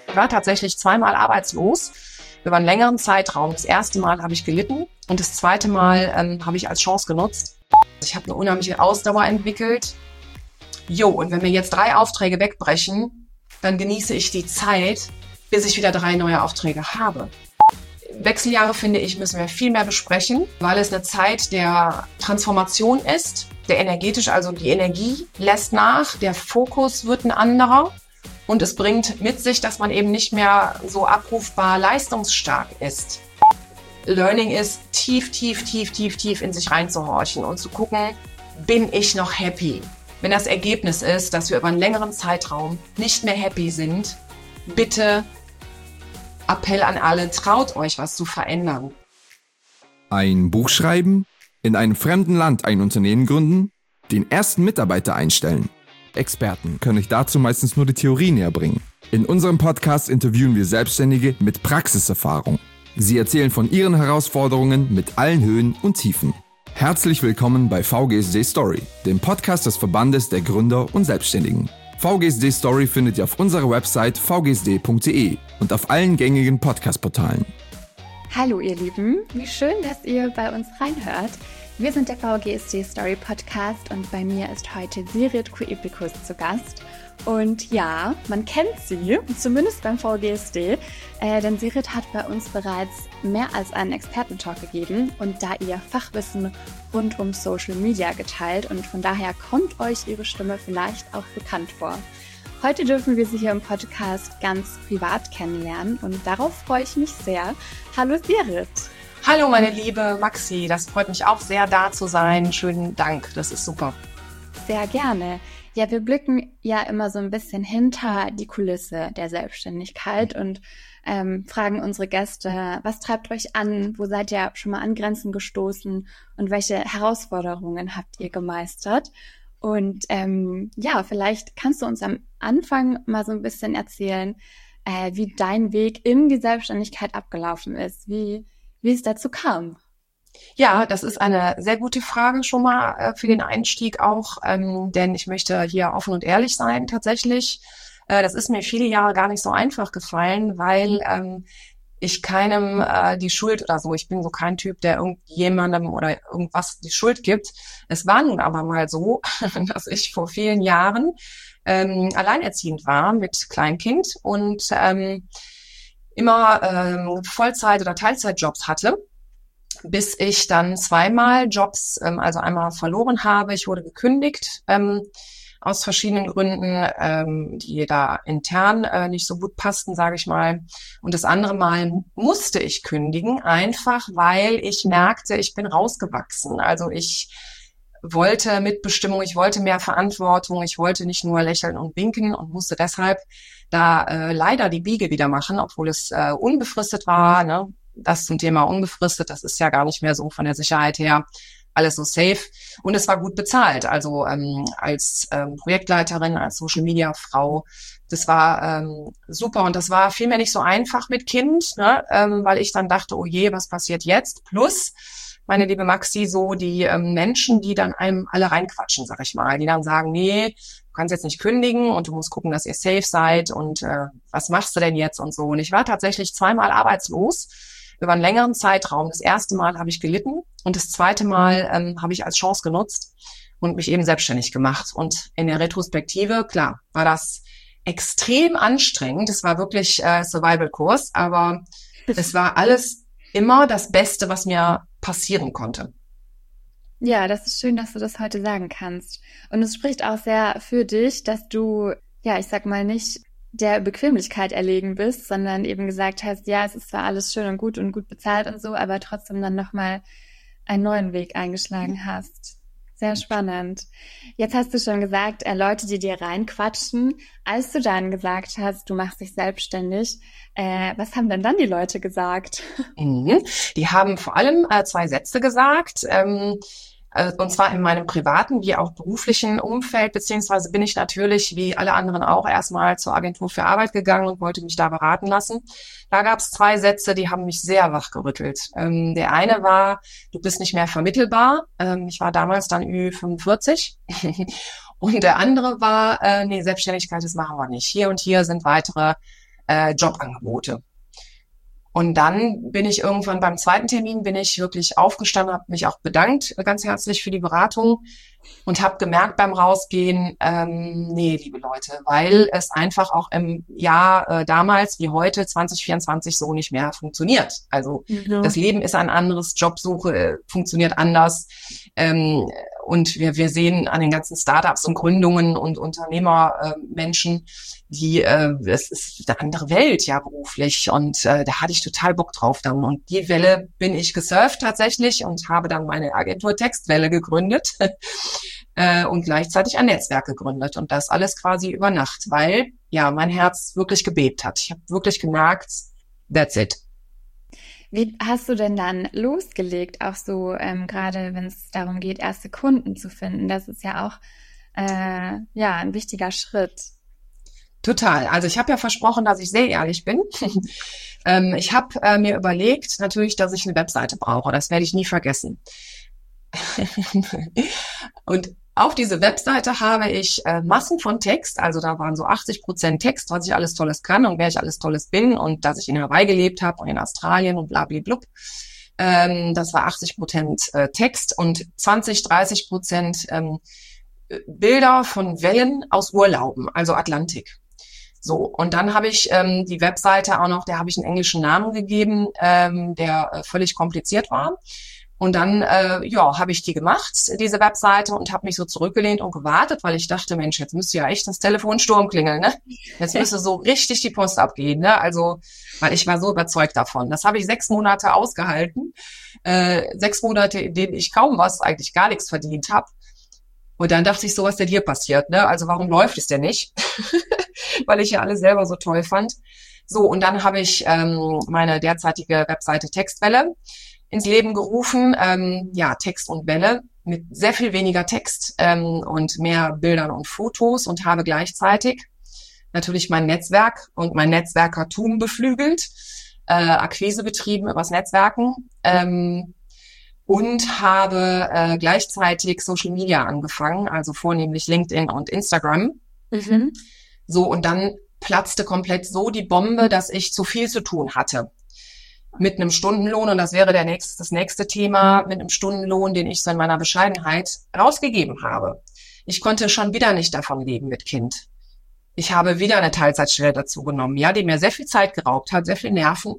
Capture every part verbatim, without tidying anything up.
Ich war tatsächlich zweimal arbeitslos über einen längeren Zeitraum. Das erste Mal habe ich gelitten und das zweite Mal ähm, habe ich als Chance genutzt. Ich habe eine unheimliche Ausdauer entwickelt. Jo, und wenn mir jetzt drei Aufträge wegbrechen, dann genieße ich die Zeit, bis ich wieder drei neue Aufträge habe. Wechseljahre, finde ich, müssen wir viel mehr besprechen, weil es eine Zeit der Transformation ist, der energetisch, also die Energie lässt nach, der Fokus wird ein anderer und es bringt mit sich, dass man eben nicht mehr so abrufbar leistungsstark ist. Learning ist, tief, tief, tief, tief, tief in sich reinzuhorchen und zu gucken, bin ich noch happy? Wenn das Ergebnis ist, dass wir über einen längeren Zeitraum nicht mehr happy sind, bitte Appell an alle, traut euch, was zu verändern. Ein Buch schreiben, in einem fremden Land ein Unternehmen gründen, den ersten Mitarbeiter einstellen. Experten können euch dazu meistens nur die Theorie näher bringen. In unserem Podcast interviewen wir Selbstständige mit Praxiserfahrung. Sie erzählen von ihren Herausforderungen mit allen Höhen und Tiefen. Herzlich willkommen bei V G S D Story, dem Podcast des Verbandes der Gründer und Selbstständigen. V G S D Story findet ihr auf unserer Website v g s d punkt d e und auf allen gängigen Podcast-Portalen. Hallo ihr Lieben, wie schön, dass ihr bei uns reinhört. Wir sind der V G S D Story Podcast und bei mir ist heute Sirit Kuipikus zu Gast. Und ja, man kennt sie, zumindest beim V G S D, äh, denn Sirit hat bei uns bereits mehr als einen Expertentalk gegeben und da ihr Fachwissen rund um Social Media geteilt und von daher kommt euch ihre Stimme vielleicht auch bekannt vor. Heute dürfen wir sie hier im Podcast ganz privat kennenlernen und darauf freue ich mich sehr. Hallo Sirit! Hallo meine liebe Maxi, das freut mich auch sehr, da zu sein. Schönen Dank, das ist super. Sehr gerne. Ja, wir blicken ja immer so ein bisschen hinter die Kulisse der Selbstständigkeit und ähm, fragen unsere Gäste, was treibt euch an, wo seid ihr schon mal an Grenzen gestoßen und welche Herausforderungen habt ihr gemeistert? Und ähm, ja, vielleicht kannst du uns am Anfang mal so ein bisschen erzählen, äh, wie dein Weg in die Selbstständigkeit abgelaufen ist, wie, wie es dazu kam. Ja, das ist eine sehr gute Frage schon mal äh, für den Einstieg auch, ähm, denn ich möchte hier offen und ehrlich sein tatsächlich. Äh, das ist mir viele Jahre gar nicht so einfach gefallen, weil ähm, ich keinem äh, die Schuld oder so, ich bin so kein Typ, der irgendjemandem oder irgendwas die Schuld gibt. Es war nun aber mal so, dass ich vor vielen Jahren ähm, alleinerziehend war mit Kleinkind und ähm, immer ähm, Vollzeit- oder Teilzeitjobs hatte, bis ich dann zweimal Jobs, ähm, also einmal verloren habe. Ich wurde gekündigt ähm, aus verschiedenen Gründen, ähm, die da intern äh, nicht so gut passten, sage ich mal. Und das andere Mal musste ich kündigen, einfach weil ich merkte, ich bin rausgewachsen. Also ich wollte Mitbestimmung, ich wollte mehr Verantwortung, ich wollte nicht nur lächeln und winken und musste deshalb da äh, leider die Biege wieder machen, obwohl es äh, unbefristet war, ne? Das zum Thema unbefristet, das ist ja gar nicht mehr so von der Sicherheit her alles so safe. Und es war gut bezahlt. Also ähm, als ähm, Projektleiterin, als Social-Media-Frau, das war ähm, super. Und das war vielmehr nicht so einfach mit Kind, ne? ähm, weil ich dann dachte, oh je, was passiert jetzt? Plus, meine liebe Maxi, so die ähm, Menschen, die dann einem alle reinquatschen, sag ich mal. Die dann sagen, nee, du kannst jetzt nicht kündigen und du musst gucken, dass ihr safe seid und äh, was machst du denn jetzt und so. Und ich war tatsächlich zweimal arbeitslos über einen längeren Zeitraum. Das erste Mal habe ich gelitten und das zweite Mal ähm, habe ich als Chance genutzt und mich eben selbstständig gemacht. Und in der Retrospektive, klar, war das extrem anstrengend. Es war wirklich äh, Survival-Kurs, aber es war alles immer das Beste, was mir passieren konnte. Ja, das ist schön, dass du das heute sagen kannst. Und es spricht auch sehr für dich, dass du, ja, ich sag mal nicht der Bequemlichkeit erlegen bist, sondern eben gesagt hast, ja, es ist zwar alles schön und gut und gut bezahlt und so, aber trotzdem dann nochmal einen neuen Weg eingeschlagen hast. Sehr spannend. Jetzt hast du schon gesagt, äh, Leute, die dir reinquatschen. Als du dann gesagt hast, du machst dich selbstständig, äh, was haben denn dann die Leute gesagt? Mhm. Die haben vor allem äh, zwei Sätze gesagt, ähm, und zwar in meinem privaten wie auch beruflichen Umfeld, beziehungsweise bin ich natürlich, wie alle anderen auch, erstmal zur Agentur für Arbeit gegangen und wollte mich da beraten lassen. Da gab es zwei Sätze, die haben mich sehr wachgerüttelt. Ähm, der eine war, du bist nicht mehr vermittelbar. Ähm, ich war damals dann Ü fünfundvierzig. Und der andere war, äh, nee, Selbstständigkeit, das machen wir nicht. Hier und hier sind weitere äh, Jobangebote. Und dann bin ich irgendwann beim zweiten Termin, bin ich wirklich aufgestanden, habe mich auch bedankt, ganz herzlich für die Beratung und habe gemerkt beim Rausgehen, ähm, nee, liebe Leute, weil es einfach auch im Jahr äh, damals wie heute zwanzig vierundzwanzig so nicht mehr funktioniert. Also ja. Das Leben ist ein anderes, Jobsuche äh, funktioniert anders. Ähm, und wir, wir sehen an den ganzen Startups und Gründungen und Unternehmermenschen, äh, die, äh, es ist eine andere Welt, ja, beruflich. Und äh, da hatte ich total Bock drauf dann. Und die Welle bin ich gesurft tatsächlich und habe dann meine Agentur Textwelle gegründet äh, und gleichzeitig ein Netzwerk gegründet. Und das alles quasi über Nacht, weil, ja, mein Herz wirklich gebebt hat. Ich habe wirklich gemerkt, that's it. Wie hast du denn dann losgelegt, auch so ähm, gerade wenn es darum geht, erste Kunden zu finden? Das ist ja auch äh, ja ein wichtiger Schritt. Total. Also ich habe ja versprochen, dass ich sehr ehrlich bin. ähm, ich habe äh, mir überlegt, natürlich, dass ich eine Webseite brauche. Das werde ich nie vergessen. Und auf diese Webseite habe ich äh, Massen von Text, also da waren so achtzig Prozent Text, was ich alles Tolles kann und wer ich alles Tolles bin und dass ich in Hawaii gelebt habe und in Australien und blablablub. Ähm, das war achtzig Prozent äh, Text und zwanzig, dreißig Prozent ähm, Bilder von Wellen aus Urlauben, also Atlantik. So, und dann habe ich ähm, die Webseite auch noch, der habe ich einen englischen Namen gegeben, ähm, der äh, völlig kompliziert war. Und dann, äh, ja, habe ich die gemacht, diese Webseite, und habe mich so zurückgelehnt und gewartet, weil ich dachte, Mensch, jetzt müsste ja echt das Telefon Sturm klingeln, ne? Jetzt müsste so richtig die Post abgehen, ne? Also, weil ich war so überzeugt davon. Das habe ich sechs Monate ausgehalten. Äh, sechs Monate, in denen ich kaum was, eigentlich gar nichts verdient habe. Und dann dachte ich so, was denn hier passiert, ne? Also, warum läuft es denn nicht? Weil ich ja alles selber so toll fand. So, und dann habe ich ähm, meine derzeitige Webseite Textwelle ins Leben gerufen, ähm, ja, Text und Welle mit sehr viel weniger Text ähm, und mehr Bildern und Fotos und habe gleichzeitig natürlich mein Netzwerk und mein Netzwerkertum beflügelt, äh, Akquise betrieben übers Netzwerken ähm, und habe äh, gleichzeitig Social Media angefangen, also vornehmlich LinkedIn und Instagram. Mhm. So, und dann platzte komplett so die Bombe, dass ich zu viel zu tun hatte. Mit einem Stundenlohn, und das wäre der nächste, das nächste Thema, mit einem Stundenlohn, den ich so in meiner Bescheidenheit rausgegeben habe. Ich konnte schon wieder nicht davon leben mit Kind. Ich habe wieder eine Teilzeitstelle dazu genommen, ja, die mir sehr viel Zeit geraubt hat, sehr viel Nerven.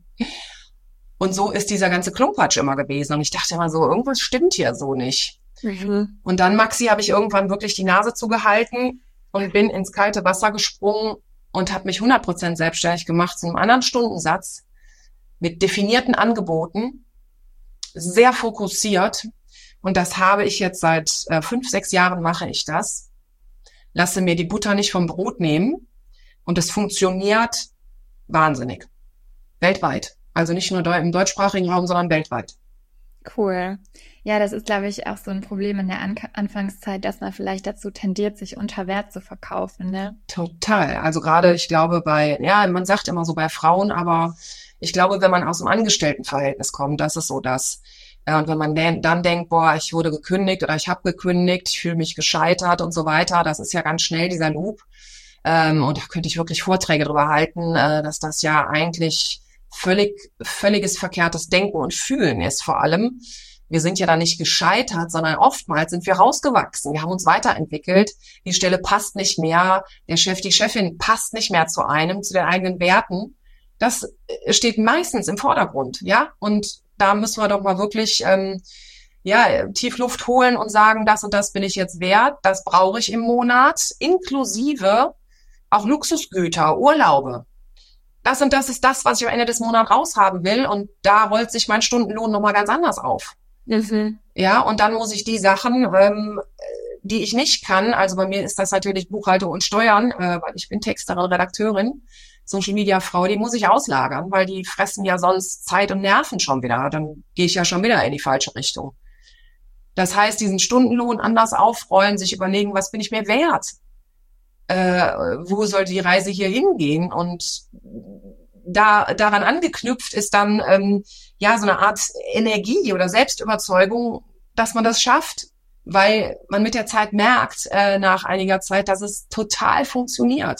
Und so ist dieser ganze Klumpatsch immer gewesen. Und ich dachte immer so, irgendwas stimmt hier so nicht. Mhm. Und dann, Maxi, habe ich irgendwann wirklich die Nase zugehalten und bin ins kalte Wasser gesprungen und habe mich hundert Prozent selbstständig gemacht zu einem anderen Stundensatz, mit definierten Angeboten, sehr fokussiert. Und das habe ich jetzt seit äh, fünf, sechs Jahren mache ich das. Lasse mir die Butter nicht vom Brot nehmen. Und es funktioniert wahnsinnig. Weltweit. Also nicht nur im deutschsprachigen Raum, sondern weltweit. Cool. Ja, das ist, glaube ich, auch so ein Problem in der An- Anfangszeit, dass man vielleicht dazu tendiert, sich unter Wert zu verkaufen, ne? Total. Also gerade, ich glaube, bei, ja, man sagt immer so bei Frauen, aber ich glaube, wenn man aus dem Angestelltenverhältnis kommt, das ist so das. Und wenn man dann denkt, boah, ich wurde gekündigt oder ich habe gekündigt, ich fühle mich gescheitert und so weiter, das ist ja ganz schnell dieser Loop. Und da könnte ich wirklich Vorträge drüber halten, dass das ja eigentlich völlig, völliges verkehrtes Denken und Fühlen ist vor allem. Wir sind ja da nicht gescheitert, sondern oftmals sind wir rausgewachsen. Wir haben uns weiterentwickelt. Die Stelle passt nicht mehr. Der Chef, die Chefin passt nicht mehr zu einem, zu den eigenen Werten. Das steht meistens im Vordergrund, ja. Und da müssen wir doch mal wirklich ähm, ja tief Luft holen und sagen, das und das bin ich jetzt wert, das brauche ich im Monat, inklusive auch Luxusgüter, Urlaube. Das und das ist das, was ich am Ende des Monats raushaben will. Und da rollt sich mein Stundenlohn nochmal ganz anders auf. Mhm. Ja, und dann muss ich die Sachen, ähm, die ich nicht kann, also bei mir ist das natürlich Buchhaltung und Steuern, äh, weil ich bin Texterin, Redakteurin, Social-Media-Frau, die muss ich auslagern, weil die fressen ja sonst Zeit und Nerven schon wieder. Dann gehe ich ja schon wieder in die falsche Richtung. Das heißt, diesen Stundenlohn anders aufrollen, sich überlegen, was bin ich mir wert? Äh, wo soll die Reise hier hingehen? Und da daran angeknüpft ist dann ähm, ja so eine Art Energie oder Selbstüberzeugung, dass man das schafft, weil man mit der Zeit merkt, äh, nach einiger Zeit, dass es total funktioniert.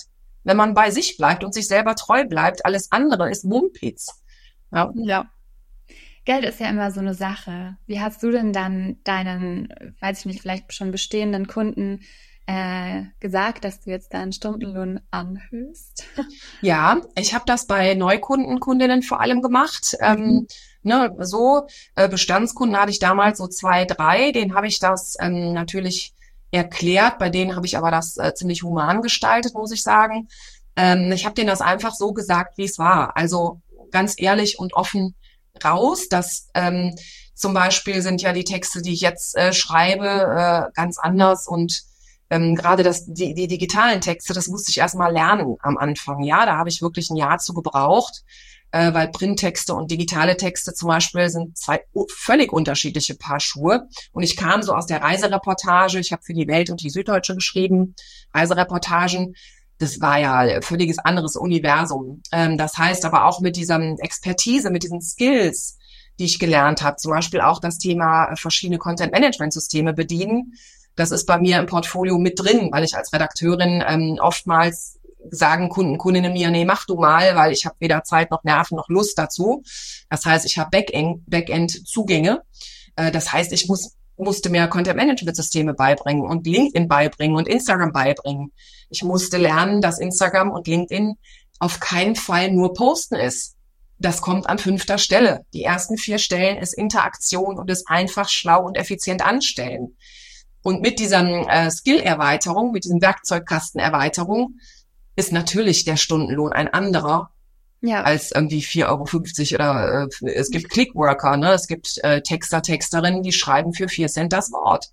wenn man bei sich bleibt und sich selber treu bleibt. Alles andere ist Mumpitz. Ja. Ja. Geld ist ja immer so eine Sache. Wie hast du denn dann deinen, weiß ich nicht, vielleicht schon bestehenden Kunden äh, gesagt, dass du jetzt deinen Stundenlohn anhöhst? Ja, ich habe das bei Neukunden, Kundinnen vor allem gemacht. Ähm, ne, so äh, Bestandskunden hatte ich damals so zwei, drei. Denen habe ich das ähm, natürlich erklärt. Bei denen habe ich aber das äh, ziemlich human gestaltet, muss ich sagen. Ähm, ich habe denen das einfach so gesagt, wie es war. Also ganz ehrlich und offen raus. Das ähm, zum Beispiel sind ja die Texte, die ich jetzt äh, schreibe, äh, ganz anders und ähm, gerade das die, die digitalen Texte, das musste ich erst mal lernen am Anfang. Ja, da habe ich wirklich ein Jahr zu gebraucht, äh, weil Printtexte und digitale Texte zum Beispiel sind zwei völlig unterschiedliche Paar Schuhe. Und ich kam so aus der Reisereportage. Ich habe für die Welt und die Süddeutsche geschrieben, Reisereportagen. Das war ja ein völliges anderes Universum. Ähm, das heißt aber auch mit dieser Expertise, mit diesen Skills, die ich gelernt habe, zum Beispiel auch das Thema verschiedene Content-Management-Systeme bedienen. Das ist bei mir im Portfolio mit drin, weil ich als Redakteurin ähm, oftmals sagen Kunden, Kundinnen mir, nee, mach du mal, weil ich habe weder Zeit noch Nerven noch Lust dazu. Das heißt, ich habe Backend, Backend-Zugänge. Äh, das heißt, ich muss musste mir Content-Management-Systeme beibringen und LinkedIn beibringen und Instagram beibringen. Ich musste lernen, dass Instagram und LinkedIn auf keinen Fall nur Posten ist. Das kommt an fünfter Stelle. Die ersten vier Stellen ist Interaktion und ist einfach schlau und effizient anstellen. Und mit dieser äh, Skill-Erweiterung, mit diesem Werkzeugkasten-Erweiterung ist natürlich der Stundenlohn ein anderer. Ja. Als irgendwie vier Euro fünfzig oder äh, es gibt Clickworker, ne? Es gibt äh, Texter, Texterinnen, die schreiben für vier Cent das Wort.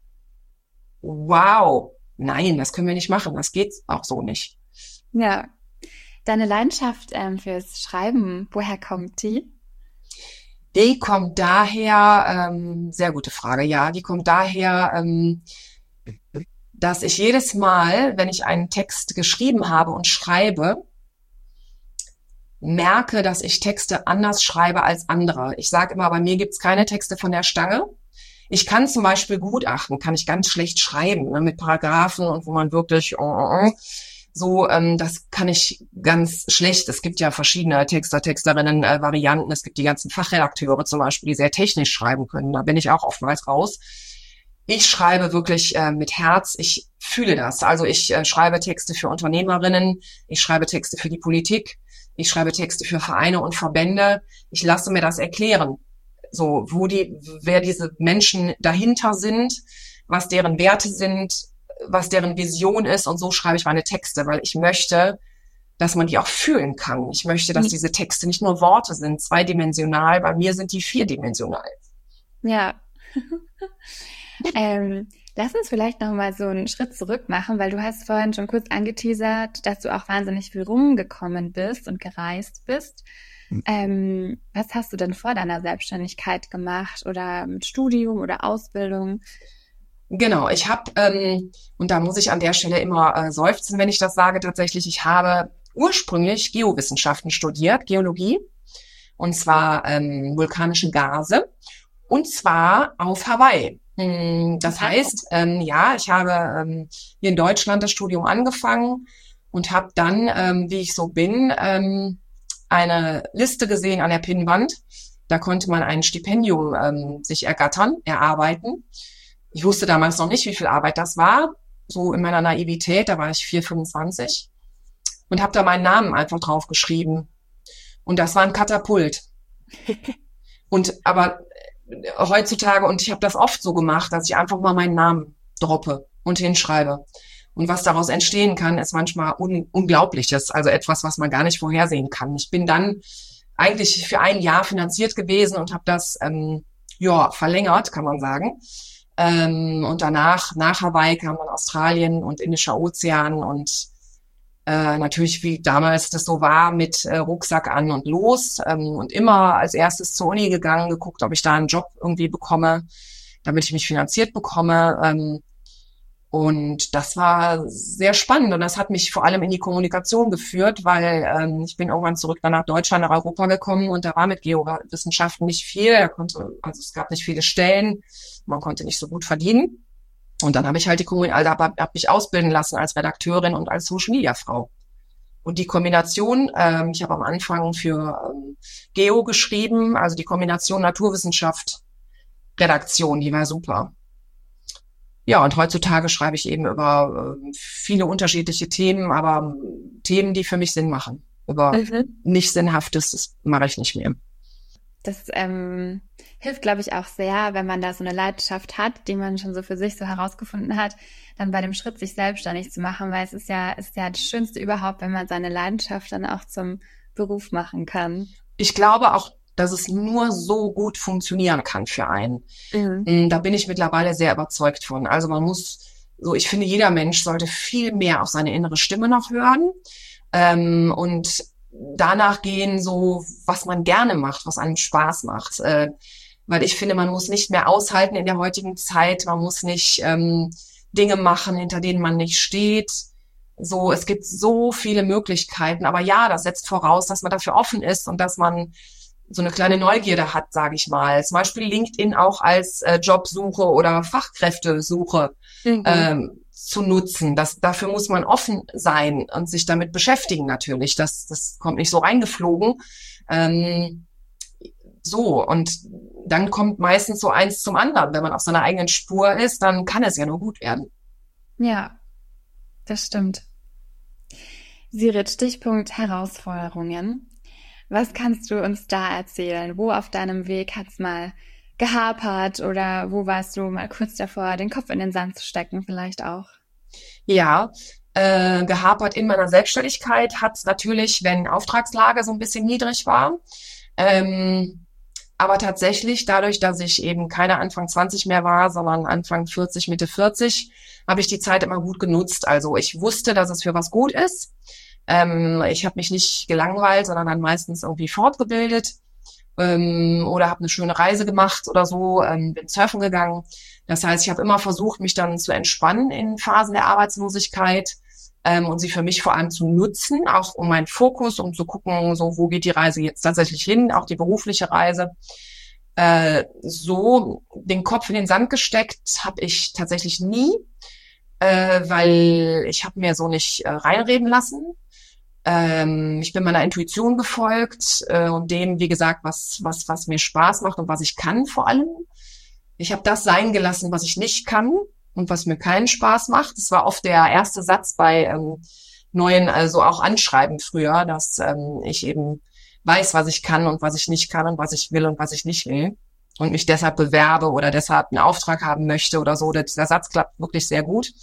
Wow. Nein, das können wir nicht machen. Das geht auch so nicht. Ja. Deine Leidenschaft ähm, fürs Schreiben, woher kommt die? Die kommt daher, ähm, sehr gute Frage, ja, die kommt daher, ähm, dass ich jedes Mal, wenn ich einen Text geschrieben habe und schreibe, merke, dass ich Texte anders schreibe als andere. Ich sage immer, bei mir gibt's keine Texte von der Stange. Ich kann zum Beispiel Gutachten, kann ich ganz schlecht schreiben, ne, mit Paragraphen und wo man wirklich oh, oh, oh, so, ähm, das kann ich ganz schlecht. Es gibt ja verschiedene Texter, Texterinnen, äh, Varianten. Es gibt die ganzen Fachredakteure zum Beispiel, die sehr technisch schreiben können. Da bin ich auch oftmals raus. Ich schreibe wirklich äh, mit Herz. Ich fühle das. Also ich äh, schreibe Texte für Unternehmerinnen. Ich schreibe Texte für die Politik. Ich schreibe Texte für Vereine und Verbände. Ich lasse mir das erklären. So, wo die, wer diese Menschen dahinter sind, was deren Werte sind, was deren Vision ist. Und so schreibe ich meine Texte, weil ich möchte, dass man die auch fühlen kann. Ich möchte, dass diese Texte nicht nur Worte sind, zweidimensional. Bei mir sind die vierdimensional. Ja. ähm, Lass uns vielleicht noch mal so einen Schritt zurück machen, weil du hast vorhin schon kurz angeteasert, dass du auch wahnsinnig viel rumgekommen bist und gereist bist. Mhm. Ähm, was hast du denn vor deiner Selbstständigkeit gemacht oder mit Studium oder Ausbildung? Genau, ich habe, ähm, und da muss ich an der Stelle immer äh, seufzen, wenn ich das sage, tatsächlich, ich habe ursprünglich Geowissenschaften studiert, Geologie, und zwar ähm, vulkanische Gase, und zwar auf Hawaii. Das heißt, ähm, ja, ich habe ähm, hier in Deutschland das Studium angefangen und habe dann, ähm, wie ich so bin, ähm, eine Liste gesehen an der Pinnwand. Da konnte man ein Stipendium ähm, sich ergattern, erarbeiten. Ich wusste damals noch nicht, wie viel Arbeit das war. So in meiner Naivität, da war ich vier, fünfundzwanzig und habe da meinen Namen einfach drauf geschrieben. Und das war ein Katapult. Und aber heutzutage, und ich habe das oft so gemacht, dass ich einfach mal meinen Namen droppe und hinschreibe. Und was daraus entstehen kann, ist manchmal un- Unglaubliches, also etwas, was man gar nicht vorhersehen kann. Ich bin dann eigentlich für ein Jahr finanziert gewesen und habe das ähm, ja verlängert, kann man sagen. Ähm, und danach, nach Hawaii, kam dann Australien und Indischer Ozean und Äh, natürlich, wie damals das so war, mit äh, Rucksack an und los ähm, und immer als erstes zur Uni gegangen, geguckt, ob ich da einen Job irgendwie bekomme, damit ich mich finanziert bekomme. Ähm, und das war sehr spannend und das hat mich vor allem in die Kommunikation geführt, weil ähm, ich bin irgendwann zurück dann nach Deutschland, nach Europa gekommen und da war mit Geowissenschaften nicht viel. Da konnte, also es gab nicht viele Stellen, man konnte nicht so gut verdienen. Und dann habe ich halt die Kommunikation, also habe hab mich ausbilden lassen als Redakteurin und als Social-Media-Frau. Und die Kombination, ähm, ich habe am Anfang für ähm, Geo geschrieben, also die Kombination Naturwissenschaft, Redaktion, die war super. Ja, und heutzutage schreibe ich eben über äh, viele unterschiedliche Themen, aber äh, Themen, die für mich Sinn machen. Über mhm. nicht Sinnhaftes, das mache ich nicht mehr. Das ähm, hilft, glaube ich, auch sehr, wenn man da so eine Leidenschaft hat, die man schon so für sich so herausgefunden hat, dann bei dem Schritt, sich selbstständig zu machen, weil es ist ja, ist ja das Schönste überhaupt, wenn man seine Leidenschaft dann auch zum Beruf machen kann. Ich glaube auch, dass es nur so gut funktionieren kann für einen. Mhm. Da bin ich mittlerweile sehr überzeugt von. Also man muss, so ich finde, jeder Mensch sollte viel mehr auf seine innere Stimme noch hören ähm, und danach gehen, so was man gerne macht, was einem Spaß macht. Äh, weil ich finde, man muss nicht mehr aushalten in der heutigen Zeit. Man muss nicht ähm, Dinge machen, hinter denen man nicht steht. So, es gibt so viele Möglichkeiten. Aber ja, das setzt voraus, dass man dafür offen ist und dass man so eine kleine Neugierde hat, sage ich mal. Zum Beispiel LinkedIn auch als äh, Jobsuche oder Fachkräftesuche mhm. ähm, zu nutzen. Das, dafür muss man offen sein und sich damit beschäftigen natürlich. Das, das kommt nicht so reingeflogen. Ähm, so, und dann kommt meistens so eins zum anderen. Wenn man auf seiner eigenen Spur ist, dann kann es ja nur gut werden. Ja, das stimmt. Sirit, Stichpunkt Herausforderungen. Was kannst du uns da erzählen? Wo auf deinem Weg hat's mal gehapert oder wo warst du mal kurz davor, den Kopf in den Sand zu stecken vielleicht auch? Ja, äh, gehapert in meiner Selbstständigkeit hat's natürlich, wenn Auftragslage so ein bisschen niedrig war. Ähm, aber tatsächlich, dadurch, dass ich eben keine Anfang zwanzig mehr war, sondern Anfang vierzig, Mitte vierzig, habe ich die Zeit immer gut genutzt. Also ich wusste, dass es für was gut ist. Ähm, ich habe mich nicht gelangweilt, sondern dann meistens irgendwie fortgebildet ähm, oder habe eine schöne Reise gemacht oder so, ähm, bin surfen gegangen. Das heißt, ich habe immer versucht, mich dann zu entspannen in Phasen der Arbeitslosigkeit ähm, und sie für mich vor allem zu nutzen, auch um meinen Fokus, um zu gucken, so wo geht die Reise jetzt tatsächlich hin, auch die berufliche Reise. Äh, so den Kopf in den Sand gesteckt habe ich tatsächlich nie, äh, weil ich habe mir so nicht äh, reinreden lassen. Ähm, ich bin meiner Intuition gefolgt äh, und dem, wie gesagt, was was was mir Spaß macht und was ich kann vor allem. Ich habe das sein gelassen, was ich nicht kann und was mir keinen Spaß macht. Das war oft der erste Satz bei ähm, neuen, also auch Anschreiben früher, dass ähm, ich eben weiß, was ich kann und was ich nicht kann und was ich will und was ich nicht will und mich deshalb bewerbe oder deshalb einen Auftrag haben möchte oder so. Dieser Satz klappt wirklich sehr gut.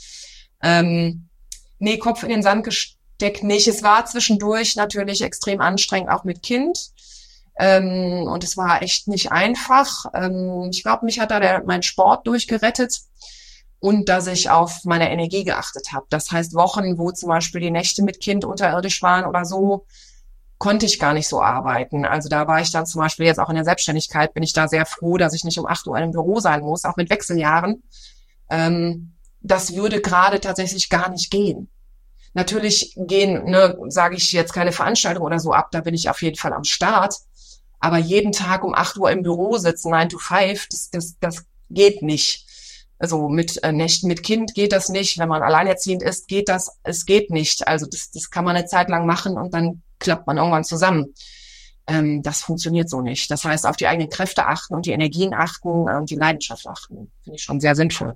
Ähm, nee, Kopf in den Sand gesteckt nicht. Es war zwischendurch natürlich extrem anstrengend, auch mit Kind. Ähm, und es war echt nicht einfach. Ähm, ich glaube, mich hat da der, mein Sport durchgerettet und dass ich auf meine Energie geachtet habe. Das heißt, Wochen, wo zum Beispiel die Nächte mit Kind unterirdisch waren oder so, konnte ich gar nicht so arbeiten. Also da war ich dann zum Beispiel jetzt auch in der Selbstständigkeit, bin ich da sehr froh, dass ich nicht um acht Uhr im Büro sein muss, auch mit Wechseljahren. Ähm, das würde gerade tatsächlich gar nicht gehen. Natürlich gehen, ne, sage ich jetzt keine Veranstaltung oder so ab, da bin ich auf jeden Fall am Start. Aber jeden Tag um acht Uhr im Büro sitzen, nine to five, das, das, das geht nicht. Also mit äh, Nächten mit Kind geht das nicht. Wenn man alleinerziehend ist, geht das, es geht nicht. Also das, das kann man eine Zeit lang machen und dann klappt man irgendwann zusammen. Ähm, das funktioniert so nicht. Das heißt, auf die eigenen Kräfte achten und die Energien achten und die Leidenschaft achten. Finde ich schon sehr sinnvoll.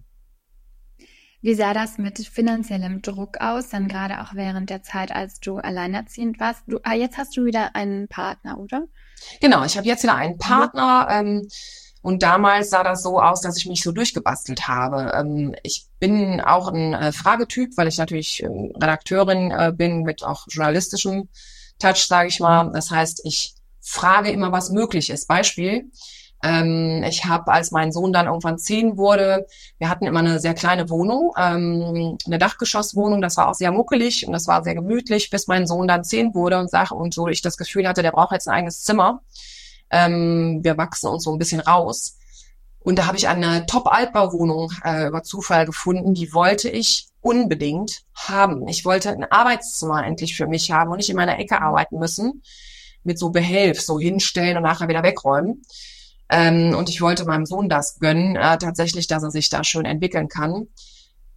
Wie sah das mit finanziellem Druck aus, dann gerade auch während der Zeit, als du alleinerziehend warst? Du, ah, jetzt hast du wieder einen Partner, oder? Genau, ich habe jetzt wieder einen Partner ähm, und damals sah das so aus, dass ich mich so durchgebastelt habe. Ähm, ich bin auch ein äh, Fragetyp, weil ich natürlich ähm, Redakteurin äh, bin mit auch journalistischem Touch, sage ich mal. Das heißt, ich frage immer, was möglich ist. Beispiel, ähm, ich habe, als mein Sohn dann irgendwann zehn wurde, wir hatten immer eine sehr kleine Wohnung, ähm, eine Dachgeschosswohnung, das war auch sehr muckelig und das war sehr gemütlich, bis mein Sohn dann zehn wurde und sag, und so ich das Gefühl hatte, der braucht jetzt ein eigenes Zimmer. Ähm, wir wachsen uns so ein bisschen raus. Und da habe ich eine Top-Altbauwohnung äh, über Zufall gefunden, die wollte ich unbedingt haben. Ich wollte ein Arbeitszimmer endlich für mich haben und nicht in meiner Ecke arbeiten müssen, mit so Behelf, so hinstellen und nachher wieder wegräumen. Ähm, und ich wollte meinem Sohn das gönnen, äh, tatsächlich, dass er sich da schön entwickeln kann.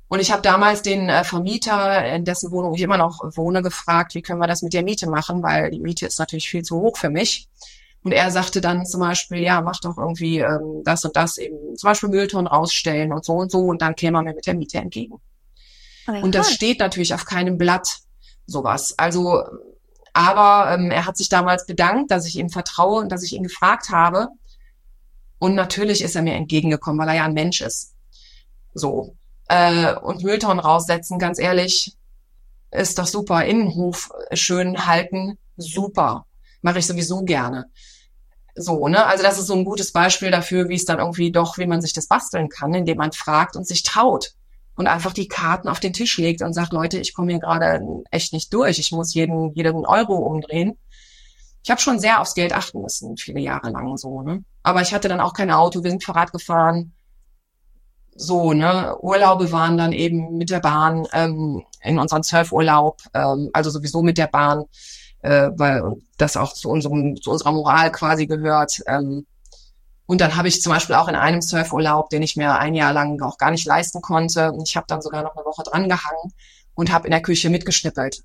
Und ich habe damals den äh, Vermieter, in dessen Wohnung ich immer noch wohne, gefragt, wie können wir das mit der Miete machen, weil die Miete ist natürlich viel zu hoch für mich. Und er sagte dann zum Beispiel, ja, mach doch irgendwie ähm, das und das, eben zum Beispiel Mülltonnen rausstellen und so und so, und dann käme er mir mit der Miete entgegen. Oh, und das steht natürlich auf keinem Blatt, sowas. Also, aber ähm, er hat sich damals bedankt, dass ich ihm vertraue und dass ich ihn gefragt habe. Und natürlich ist er mir entgegengekommen, weil er ja ein Mensch ist. So. Äh, und Mülltonnen raussetzen, ganz ehrlich, ist doch super. Innenhof schön halten, super. Mache ich sowieso gerne. So, ne? Also das ist so ein gutes Beispiel dafür, wie es dann irgendwie doch, wie man sich das basteln kann, indem man fragt und sich traut und einfach die Karten auf den Tisch legt und sagt, Leute, ich komme hier gerade echt nicht durch. Ich muss jeden, jeden Euro umdrehen. Ich habe schon sehr aufs Geld achten müssen, viele Jahre lang so, ne? Aber ich hatte dann auch kein Auto, wir sind Fahrrad gefahren. So, ne, Urlaube waren dann eben mit der Bahn, ähm, in unserem Surfurlaub, ähm, also sowieso mit der Bahn, äh, weil das auch zu unserem, zu unserer Moral quasi gehört. Ähm, und dann habe ich zum Beispiel auch in einem Surfurlaub, den ich mir ein Jahr lang auch gar nicht leisten konnte, ich habe dann sogar noch eine Woche dran gehangen und habe in der Küche mitgeschnippelt.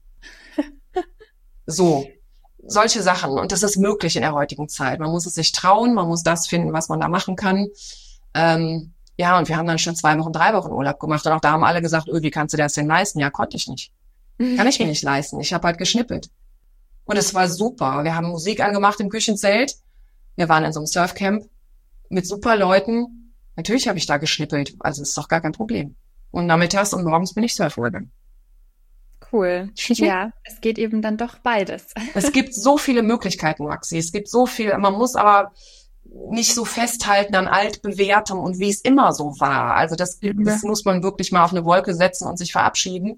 So, solche Sachen. Und das ist möglich in der heutigen Zeit. Man muss es sich trauen, man muss das finden, was man da machen kann. Ähm, Ja, und wir haben dann schon zwei Wochen, drei Wochen Urlaub gemacht. Und auch da haben alle gesagt, öh, wie kannst du das denn leisten? Ja, konnte ich nicht. Kann ich mir nicht leisten. Ich habe halt geschnippelt. Und es war super. Wir haben Musik angemacht im Küchenzelt. Wir waren in so einem Surfcamp mit super Leuten. Natürlich habe ich da geschnippelt. Also ist doch gar kein Problem. Und nachmittags und morgens bin ich surfen gegangen. Cool. Ja, es geht eben dann doch beides. Es gibt so viele Möglichkeiten, Maxi. Es gibt so viel. Man muss aber nicht so festhalten an altbewährtem und wie es immer so war. Also das, das muss man wirklich mal auf eine Wolke setzen und sich verabschieden.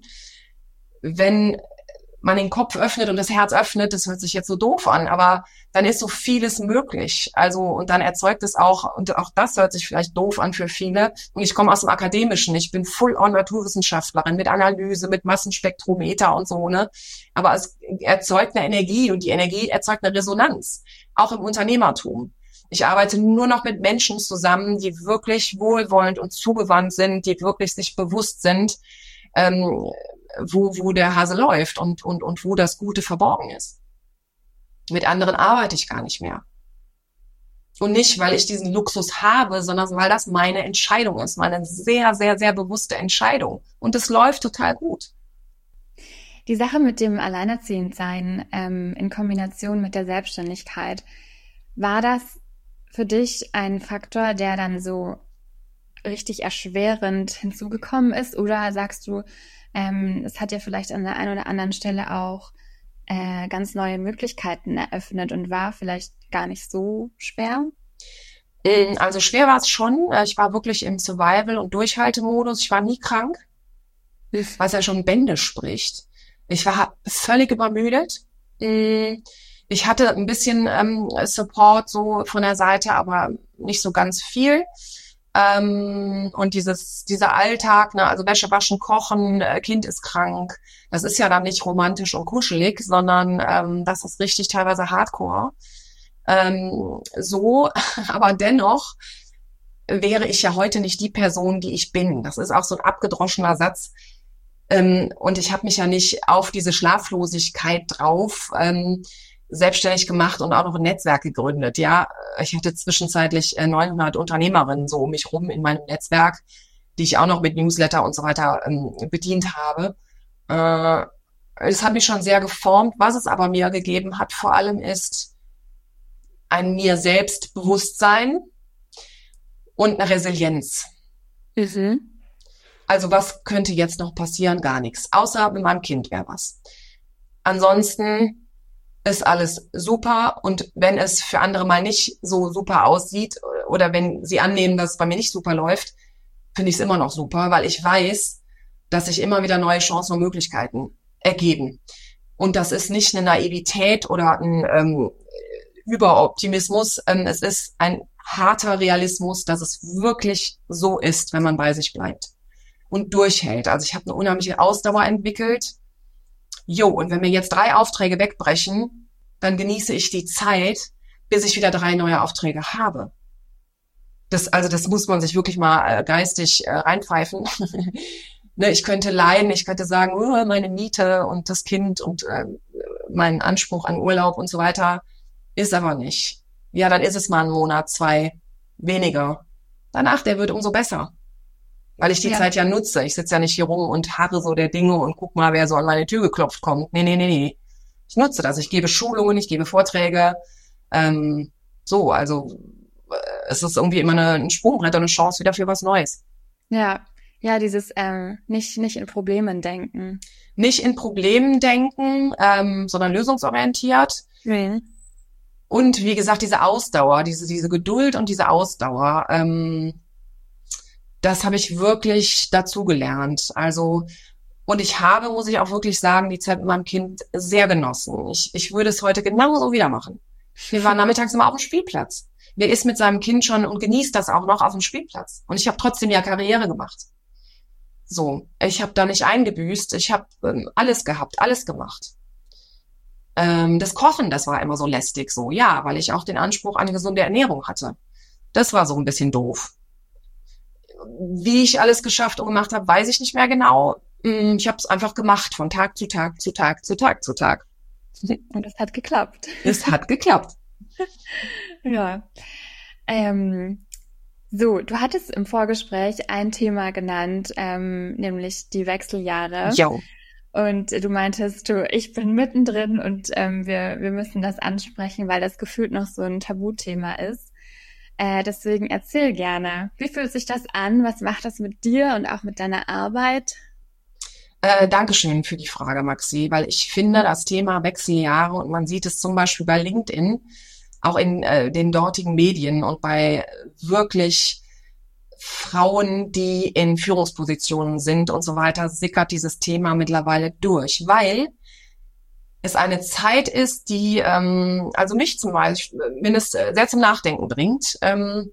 Wenn man den Kopf öffnet und das Herz öffnet, das hört sich jetzt so doof an, aber dann ist so vieles möglich. Also, und dann erzeugt es auch, und auch das hört sich vielleicht doof an für viele. Und ich komme aus dem Akademischen. Ich bin Full-on Naturwissenschaftlerin mit Analyse, mit Massenspektrometer und so, ne? Aber es erzeugt eine Energie und die Energie erzeugt eine Resonanz. Auch im Unternehmertum. Ich arbeite nur noch mit Menschen zusammen, die wirklich wohlwollend und zugewandt sind, die wirklich sich bewusst sind, ähm, wo, wo der Hase läuft und, und, und wo das Gute verborgen ist. Mit anderen arbeite ich gar nicht mehr. Und nicht, weil ich diesen Luxus habe, sondern weil das meine Entscheidung ist, meine sehr, sehr, sehr bewusste Entscheidung. Und es läuft total gut. Die Sache mit dem Alleinerziehendsein ähm, in Kombination mit der Selbstständigkeit, war das für dich ein Faktor, der dann so richtig erschwerend hinzugekommen ist? Oder sagst du, ähm, es hat ja vielleicht an der einen oder anderen Stelle auch äh, ganz neue Möglichkeiten eröffnet und war vielleicht gar nicht so schwer? Also schwer war es schon. Ich war wirklich im Survival- und Durchhaltemodus. Ich war nie krank, was ja schon Bände spricht. Ich war völlig übermüdet. Ich hatte ein bisschen ähm, Support so von der Seite, aber nicht so ganz viel. Ähm, und dieses dieser Alltag, ne, also Wäsche waschen, kochen, äh, Kind ist krank, das ist ja dann nicht romantisch und kuschelig, sondern ähm, das ist richtig teilweise Hardcore. Ähm, so, aber dennoch wäre ich ja heute nicht die Person, die ich bin. Das ist auch so ein abgedroschener Satz. Ähm, und ich habe mich ja nicht auf diese Schlaflosigkeit drauf ähm, selbstständig gemacht und auch noch ein Netzwerk gegründet. Ja, ich hatte zwischenzeitlich neunhundert Unternehmerinnen so um mich rum in meinem Netzwerk, die ich auch noch mit Newsletter und so weiter ähm, bedient habe. Äh, es hat mich schon sehr geformt. Was es aber mir gegeben hat, vor allem ist ein mir selbst Bewusstsein und eine Resilienz. Mhm. Also was könnte jetzt noch passieren? Gar nichts. Außer mit meinem Kind wäre was. Ansonsten ist alles super, und wenn es für andere mal nicht so super aussieht oder wenn sie annehmen, dass es bei mir nicht super läuft, finde ich es immer noch super, weil ich weiß, dass sich immer wieder neue Chancen und Möglichkeiten ergeben. Und das ist nicht eine Naivität oder ein ähm, Überoptimismus, ähm, es ist ein harter Realismus, dass es wirklich so ist, wenn man bei sich bleibt und durchhält. Also ich habe eine unheimliche Ausdauer entwickelt. Jo, und wenn mir jetzt drei Aufträge wegbrechen, dann genieße ich die Zeit, bis ich wieder drei neue Aufträge habe. Das, also das muss man sich wirklich mal äh, geistig äh, reinpfeifen. Ne, ich könnte leiden, ich könnte sagen, oh, meine Miete und das Kind und äh, mein Anspruch an Urlaub und so weiter, ist aber nicht. Ja, dann ist es mal ein Monat, zwei weniger. Danach, der wird umso besser. Weil ich die Ja. Zeit ja nutze. Ich sitze ja nicht hier rum und harre so der Dinge und guck mal, wer so an meine Tür geklopft kommt. Nee, nee, nee, nee. Ich nutze das. Ich gebe Schulungen, ich gebe Vorträge. Ähm, so, also äh, es ist irgendwie immer eine, ein Sprungbrett und eine Chance wieder für was Neues. Ja, ja, dieses ähm, nicht, nicht in Problemen denken. Nicht in Problemen denken, ähm, sondern lösungsorientiert. Mhm. Und wie gesagt, diese Ausdauer, diese, diese Geduld und diese Ausdauer, ähm, das habe ich wirklich dazugelernt. Also, und ich habe, muss ich auch wirklich sagen, die Zeit mit meinem Kind sehr genossen. Ich, ich würde es heute genauso wieder machen. Wir waren nachmittags immer auf dem Spielplatz. Wer ist mit seinem Kind schon und genießt das auch noch auf dem Spielplatz? Und ich habe trotzdem ja Karriere gemacht. So, ich habe da nicht eingebüßt. Ich habe ähm, alles gehabt, alles gemacht. Ähm, das Kochen, das war immer so lästig, so, ja, weil ich auch den Anspruch an eine gesunde Ernährung hatte. Das war so ein bisschen doof. Wie ich alles geschafft und gemacht habe, weiß ich nicht mehr genau. Ich habe es einfach gemacht, von Tag zu Tag zu Tag zu Tag zu Tag. Und es hat geklappt. Es hat geklappt. Ja. Ähm, so, du hattest im Vorgespräch ein Thema genannt, ähm, nämlich die Wechseljahre. Jo. Und du meintest, du, ich bin mittendrin und ähm, wir, wir müssen das ansprechen, weil das gefühlt noch so ein Tabuthema ist. Äh, deswegen erzähl gerne. Wie fühlt sich das an? Was macht das mit dir und auch mit deiner Arbeit? Äh, Dankeschön für die Frage, Maxi, weil ich finde, das Thema Wechseljahre, und man sieht es zum Beispiel bei LinkedIn, auch in äh, den dortigen Medien und bei wirklich Frauen, die in Führungspositionen sind und so weiter, sickert dieses Thema mittlerweile durch, weil es eine Zeit ist, die ähm, also mich zum Beispiel mindestens sehr zum Nachdenken bringt. Ähm,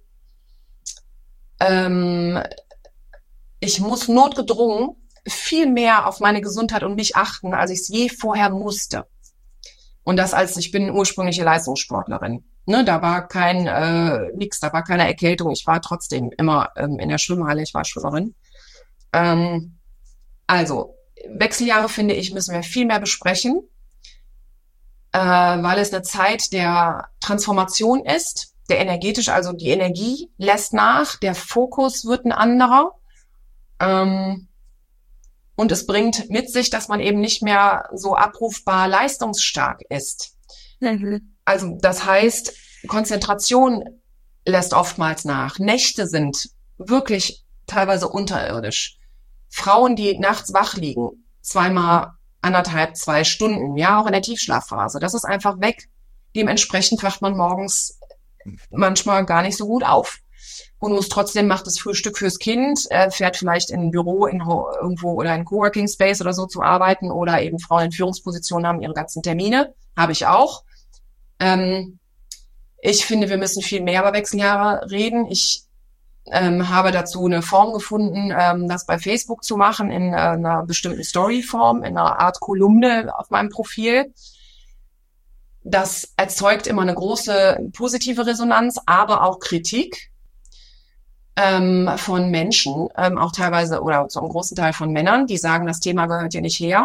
ähm, ich muss notgedrungen viel mehr auf meine Gesundheit und mich achten, als ich es je vorher musste. Und das als, ich bin ursprüngliche Leistungssportlerin. Ne, da war kein äh, nix, da war keine Erkältung. Ich war trotzdem immer ähm, in der Schwimmhalle, ich war Schwimmerin. Ähm, also, Wechseljahre, finde ich, müssen wir viel mehr besprechen, äh, weil es eine Zeit der Transformation ist, der energetisch, also die Energie lässt nach, der Fokus wird ein anderer. Ähm, Und es bringt mit sich, dass man eben nicht mehr so abrufbar leistungsstark ist. Mhm. Also das heißt, Konzentration lässt oftmals nach. Nächte sind wirklich teilweise unterirdisch. Frauen, die nachts wach liegen, zweimal anderthalb, zwei Stunden, ja, auch in der Tiefschlafphase, das ist einfach weg. Dementsprechend wacht man morgens manchmal gar nicht so gut auf. Und muss trotzdem macht das Frühstück fürs Kind, äh, fährt vielleicht in ein Büro in irgendwo oder in Coworking Space oder so zu arbeiten oder eben Frauen in Führungspositionen haben ihre ganzen Termine, habe ich auch. Ähm, ich finde, wir müssen viel mehr über Wechseljahre reden. Ich ähm, habe dazu eine Form gefunden, ähm, das bei Facebook zu machen in äh, einer bestimmten Storyform, in einer Art Kolumne auf meinem Profil. Das erzeugt immer eine große positive Resonanz, aber auch Kritik. Ähm, von Menschen, ähm, auch teilweise oder zu einem großen Teil von Männern, die sagen, das Thema gehört hier nicht her.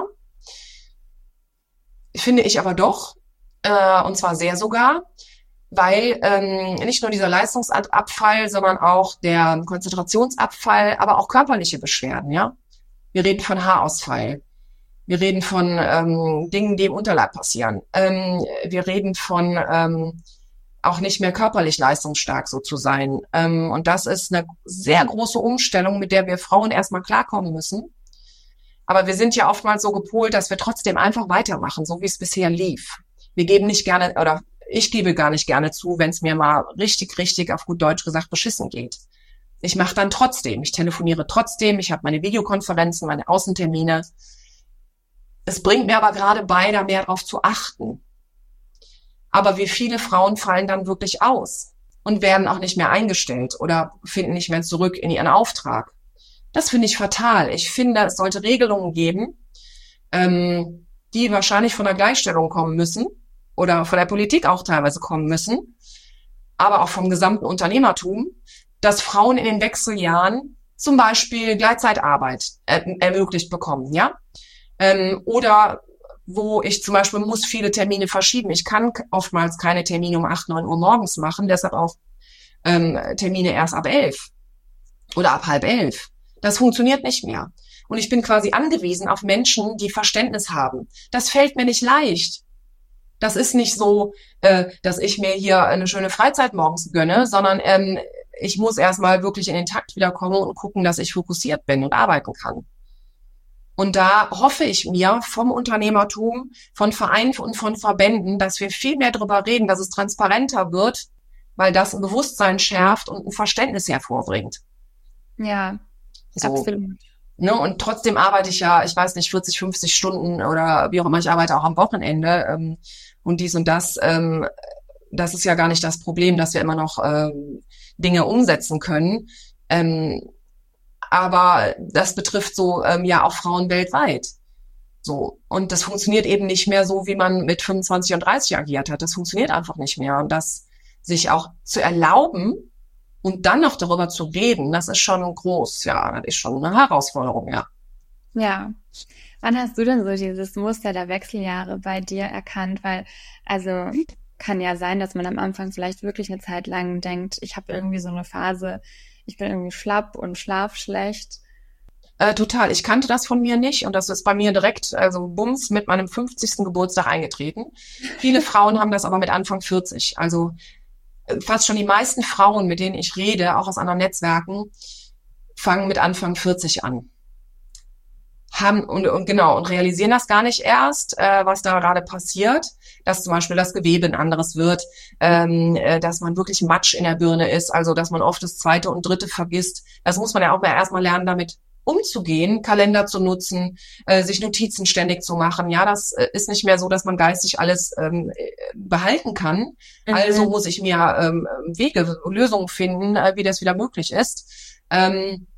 Finde ich aber doch, äh, und zwar sehr sogar, weil ähm, nicht nur dieser Leistungsabfall, sondern auch der Konzentrationsabfall, aber auch körperliche Beschwerden, ja. Wir reden von Haarausfall. Wir reden von ähm, Dingen, die im Unterleib passieren. Ähm, wir reden von ähm, auch nicht mehr körperlich leistungsstark so zu sein. Ähm, und das ist eine sehr große Umstellung, mit der wir Frauen erstmal klarkommen müssen. Aber wir sind ja oftmals so gepolt, dass wir trotzdem einfach weitermachen, so wie es bisher lief. Wir geben nicht gerne, oder ich gebe gar nicht gerne zu, wenn es mir mal richtig, richtig, auf gut Deutsch gesagt, beschissen geht. Ich mache dann trotzdem. Ich telefoniere trotzdem. Ich habe meine Videokonferenzen, meine Außentermine. Es bringt mir aber gerade bei, da mehr drauf zu achten. Aber wie viele Frauen fallen dann wirklich aus und werden auch nicht mehr eingestellt oder finden nicht mehr zurück in ihren Auftrag. Das finde ich fatal. Ich finde, es sollte Regelungen geben, ähm, die wahrscheinlich von der Gleichstellung kommen müssen oder von der Politik auch teilweise kommen müssen, aber auch vom gesamten Unternehmertum, dass Frauen in den Wechseljahren zum Beispiel Gleitzeitarbeit äh, ermöglicht bekommen, ja. Ähm, oder wo ich zum Beispiel muss viele Termine verschieben. Ich kann oftmals keine Termine um acht, neun Uhr morgens machen, deshalb auch ähm, Termine erst ab elf oder ab halb elf. Das funktioniert nicht mehr. Und ich bin quasi angewiesen auf Menschen, die Verständnis haben. Das fällt mir nicht leicht. Das ist nicht so, äh, dass ich mir hier eine schöne Freizeit morgens gönne, sondern ähm, ich muss erstmal wirklich in den Takt wiederkommen und gucken, dass ich fokussiert bin und arbeiten kann. Und da hoffe ich mir vom Unternehmertum, von Vereinen und von Verbänden, dass wir viel mehr darüber reden, dass es transparenter wird, weil das ein Bewusstsein schärft und ein Verständnis hervorbringt. Ja, so. Absolut. Ne, und trotzdem arbeite ich ja, ich weiß nicht, vierzig, fünfzig Stunden oder wie auch immer, ich arbeite auch am Wochenende ähm, und dies und das. Ähm, das ist ja gar nicht das Problem, dass wir immer noch ähm, Dinge umsetzen können. Ähm, aber das betrifft so ähm, ja auch Frauen weltweit. So, und das funktioniert eben nicht mehr so, wie man mit fünfundzwanzig und dreißig agiert hat. Das funktioniert einfach nicht mehr. Und das sich auch zu erlauben und dann noch darüber zu reden, das ist schon groß, ja, das ist schon eine Herausforderung, ja. Ja. Wann hast du denn so dieses Muster der Wechseljahre bei dir erkannt? Weil, also kann ja sein, dass man am Anfang vielleicht wirklich eine Zeit lang denkt, ich habe irgendwie so eine Phase, ich bin irgendwie schlapp und schlaf schlecht. Äh, total. Ich kannte das von mir nicht und das ist bei mir direkt, also bums, mit meinem fünfzigsten Geburtstag eingetreten. Viele Frauen haben das aber mit Anfang vierzig. Also fast schon die meisten Frauen, mit denen ich rede, auch aus anderen Netzwerken, fangen mit Anfang vierzig an. Haben und, und genau und realisieren das gar nicht erst, äh, was da gerade passiert, dass zum Beispiel das Gewebe ein anderes wird, ähm, äh, dass man wirklich Matsch in der Birne ist, also dass man oft das Zweite und Dritte vergisst. Das muss man ja auch mal erstmal lernen, damit umzugehen, Kalender zu nutzen, äh, sich Notizen ständig zu machen. Ja, das äh, ist nicht mehr so, dass man geistig alles ähm, behalten kann. Mhm. Also muss ich mir ähm, Wege, Lösungen finden, äh, wie das wieder möglich ist. Ähm,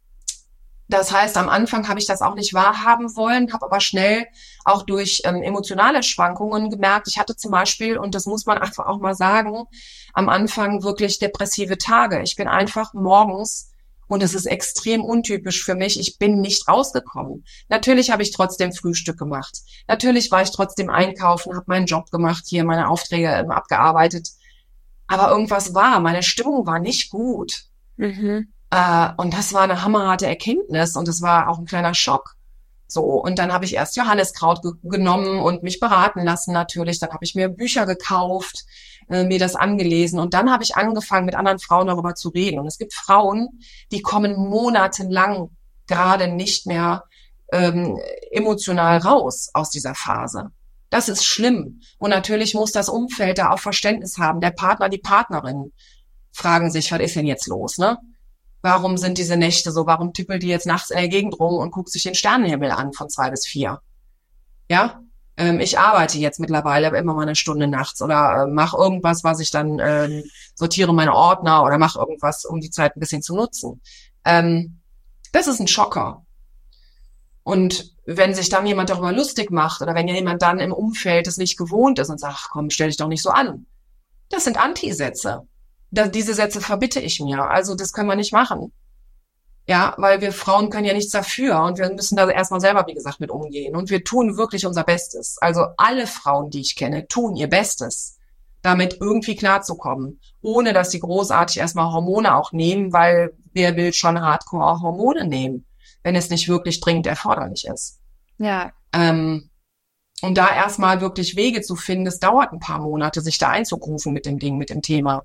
das heißt, am Anfang habe ich das auch nicht wahrhaben wollen, habe aber schnell auch durch ähm, emotionale Schwankungen gemerkt, ich hatte zum Beispiel, und das muss man einfach auch mal sagen, am Anfang wirklich depressive Tage. Ich bin einfach morgens, und es ist extrem untypisch für mich, ich bin nicht rausgekommen. Natürlich habe ich trotzdem Frühstück gemacht. Natürlich war ich trotzdem einkaufen, habe meinen Job gemacht, hier meine Aufträge ähm, abgearbeitet. Aber irgendwas war, meine Stimmung war nicht gut. Mhm. Äh, und das war eine hammerharte Erkenntnis und es war auch ein kleiner Schock. So, und dann habe ich erst Johanniskraut ge- genommen und mich beraten lassen natürlich. Dann habe ich mir Bücher gekauft, äh, mir das angelesen und dann habe ich angefangen, mit anderen Frauen darüber zu reden. Und es gibt Frauen, die kommen monatelang gerade nicht mehr ähm, emotional raus aus dieser Phase. Das ist schlimm. Und natürlich muss das Umfeld da auch Verständnis haben. Der Partner, die Partnerin fragen sich, was ist denn jetzt los, ne? Warum sind diese Nächte so? Warum tippelt die jetzt nachts in der Gegend rum und guckt sich den Sternenhimmel an von zwei bis vier? Ja, ähm, ich arbeite jetzt mittlerweile immer mal eine Stunde nachts oder äh, mache irgendwas, was ich dann äh, sortiere meine Ordner oder mache irgendwas, um die Zeit ein bisschen zu nutzen. Ähm, das ist ein Schocker. Und wenn sich dann jemand darüber lustig macht oder wenn jemand dann im Umfeld es nicht gewohnt ist und sagt, ach komm, stell dich doch nicht so an. Das sind Antisätze. Da, diese Sätze verbitte ich mir. Also das können wir nicht machen. Ja, weil wir Frauen können ja nichts dafür und wir müssen da erstmal selber, wie gesagt, mit umgehen. Und wir tun wirklich unser Bestes. Also alle Frauen, die ich kenne, tun ihr Bestes, damit irgendwie klarzukommen, ohne dass sie großartig erstmal Hormone auch nehmen, weil wer will schon Hardcore Hormone nehmen, wenn es nicht wirklich dringend erforderlich ist. Ja. Ähm, um da erstmal wirklich Wege zu finden, es dauert ein paar Monate, sich da einzugrufen mit dem Ding, mit dem Thema.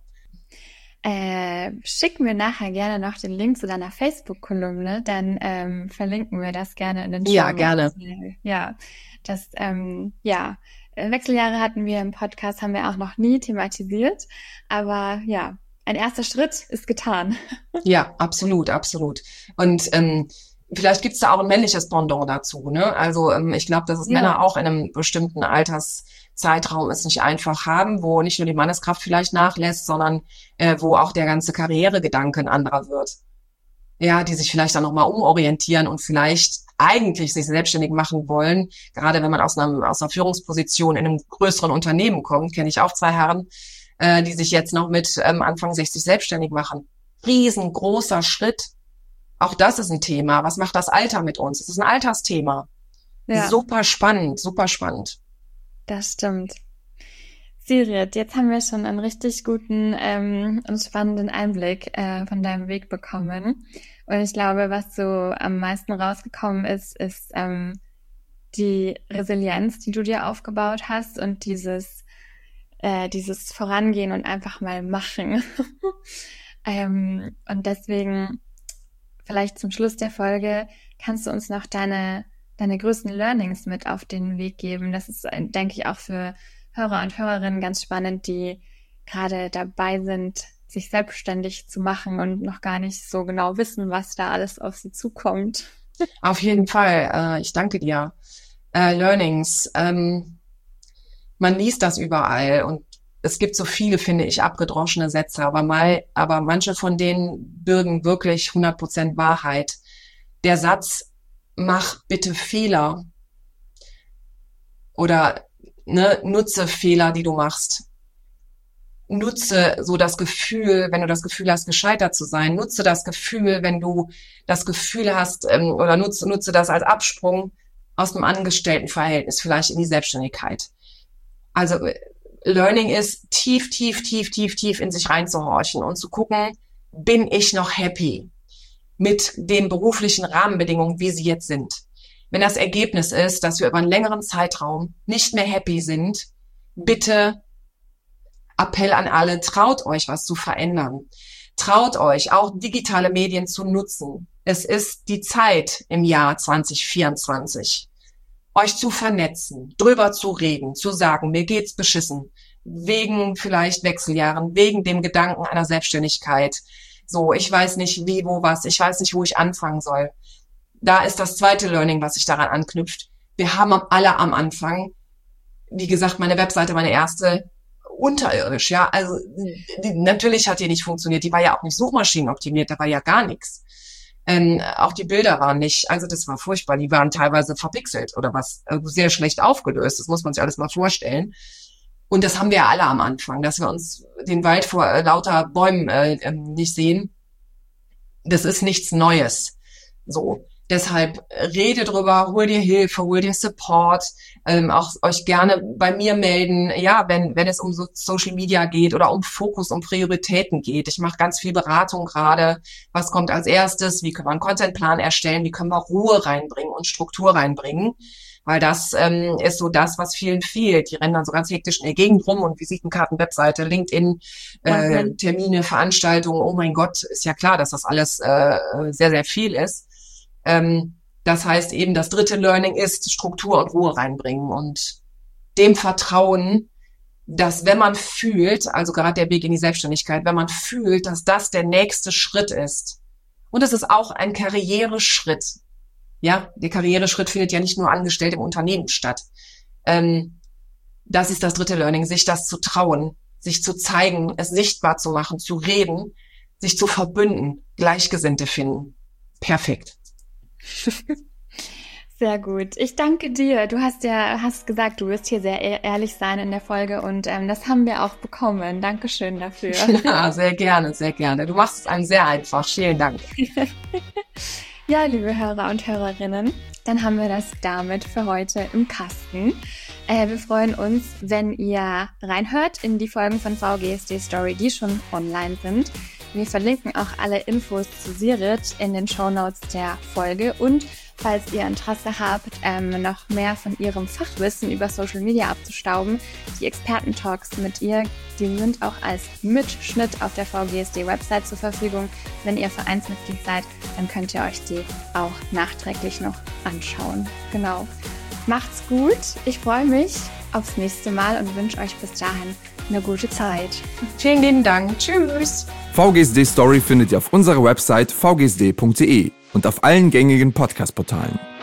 Äh, schick mir nachher gerne noch den Link zu deiner Facebook-Kolumne, dann ähm, verlinken wir das gerne in den Show. Ja, gerne. Ja, das, ähm, ja, Wechseljahre hatten wir im Podcast, haben wir auch noch nie thematisiert, aber ja, ein erster Schritt ist getan. Ja, absolut, absolut. Und ähm, vielleicht gibt's da auch ein männliches Pendant dazu, ne? Also ähm, ich glaube, dass es ja. Männer auch in einem bestimmten Alterszeitraum es nicht einfach haben, wo nicht nur die Manneskraft vielleicht nachlässt, sondern äh, wo auch der ganze Karrieregedanke ein anderer wird. Ja, die sich vielleicht dann nochmal umorientieren und vielleicht eigentlich sich selbstständig machen wollen. Gerade wenn man aus einer, aus einer Führungsposition in einem größeren Unternehmen kommt, kenne ich auch zwei Herren, äh, die sich jetzt noch mit ähm, Anfang sechzig selbstständig machen. Riesengroßer Schritt. Auch das ist ein Thema. Was macht das Alter mit uns? Das ist ein Altersthema. Ja. Super spannend, super spannend. Das stimmt. Sigrid, jetzt haben wir schon einen richtig guten ähm, und spannenden Einblick äh, von deinem Weg bekommen. Und ich glaube, was so am meisten rausgekommen ist, ist ähm, die Resilienz, die du dir aufgebaut hast und dieses äh, dieses Vorangehen und einfach mal machen. ähm, und deswegen vielleicht zum Schluss der Folge kannst du uns noch deine deine größten Learnings mit auf den Weg geben. Das ist, denke ich, auch für Hörer und Hörerinnen ganz spannend, die gerade dabei sind, sich selbstständig zu machen und noch gar nicht so genau wissen, was da alles auf sie zukommt. Auf jeden Fall. Äh, ich danke dir. Äh, Learnings. Ähm, man liest das überall und es gibt so viele, finde ich, abgedroschene Sätze, aber mal, aber manche von denen birgen wirklich hundert Prozent Wahrheit. Der Satz, mach bitte Fehler oder Ne, nutze Fehler, die du machst. Nutze so das Gefühl, wenn du das Gefühl hast, gescheitert zu sein. Nutze das Gefühl, wenn du das Gefühl hast, ähm, oder nutze, nutze das als Absprung aus einem Angestelltenverhältnis, vielleicht in die Selbstständigkeit. Also Learning ist tief, tief, tief, tief, tief in sich reinzuhorchen und zu gucken, bin ich noch happy mit den beruflichen Rahmenbedingungen, wie sie jetzt sind? Wenn das Ergebnis ist, dass wir über einen längeren Zeitraum nicht mehr happy sind, bitte Appell an alle, traut euch, was zu verändern. Traut euch, auch digitale Medien zu nutzen. Es ist die Zeit im Jahr zwanzig vierundzwanzig, euch zu vernetzen, drüber zu reden, zu sagen, mir geht's beschissen, wegen vielleicht Wechseljahren, wegen dem Gedanken einer Selbstständigkeit. So, ich weiß nicht wie, wo, was, ich weiß nicht, wo ich anfangen soll. Da ist das zweite Learning, was sich daran anknüpft. Wir haben alle am Anfang, wie gesagt, meine Webseite, meine erste, unterirdisch, ja. Also die, natürlich hat die nicht funktioniert. Die war ja auch nicht suchmaschinenoptimiert, da war ja gar nichts. Ähm, auch die Bilder waren nicht, also das war furchtbar. Die waren teilweise verpixelt oder was, also sehr schlecht aufgelöst. Das muss man sich alles mal vorstellen. Und das haben wir ja alle am Anfang, dass wir uns den Wald vor äh, lauter Bäumen äh, nicht sehen. Das ist nichts Neues. So. Deshalb rede drüber, hol dir Hilfe, hol dir Support, ähm, auch euch gerne bei mir melden, ja, wenn wenn es um so Social Media geht oder um Fokus, um Prioritäten geht. Ich mache ganz viel Beratung gerade. Was kommt als erstes? Wie können wir einen Contentplan erstellen? Wie können wir Ruhe reinbringen und Struktur reinbringen? Weil das ähm, ist so das, was vielen fehlt. Die rennen dann so ganz hektisch in der Gegend rum und Visitenkarten, Webseite, LinkedIn, äh, mhm. Termine, Veranstaltungen. Oh mein Gott, ist ja klar, dass das alles äh, sehr, sehr viel ist. Das heißt eben, das dritte Learning ist Struktur und Ruhe reinbringen und dem Vertrauen, dass wenn man fühlt, also gerade der Weg in die Selbstständigkeit, wenn man fühlt, dass das der nächste Schritt ist. Und es ist auch ein Karriereschritt. Ja, der Karriereschritt findet ja nicht nur angestellt im Unternehmen statt. Das ist das dritte Learning, sich das zu trauen, sich zu zeigen, es sichtbar zu machen, zu reden, sich zu verbünden, Gleichgesinnte finden. Perfekt. Sehr gut. Ich danke dir. Du hast ja hast gesagt, du wirst hier sehr ehrlich sein in der Folge und ähm, das haben wir auch bekommen. Dankeschön dafür. Ja, sehr gerne, sehr gerne. Du machst es einem sehr einfach. Vielen Dank. Ja, liebe Hörer und Hörerinnen, dann haben wir das damit für heute im Kasten. Äh, wir freuen uns, wenn ihr reinhört in die Folgen von V G S D Story, die schon online sind. Wir verlinken auch alle Infos zu Sigrid in den Shownotes der Folge und falls ihr Interesse habt, ähm, noch mehr von ihrem Fachwissen über Social Media abzustauben, die Experten-Talks mit ihr, die sind auch als Mitschnitt auf der V G S D-Website zur Verfügung. Wenn ihr Vereinsmitglied seid, dann könnt ihr euch die auch nachträglich noch anschauen. Genau. Macht's gut. Ich freue mich aufs nächste Mal und wünsche euch bis dahin eine gute Zeit. Vielen lieben Dank. Tschüss. V G S D Story findet ihr auf unserer Website v g s d punkt d e und auf allen gängigen Podcast-Portalen.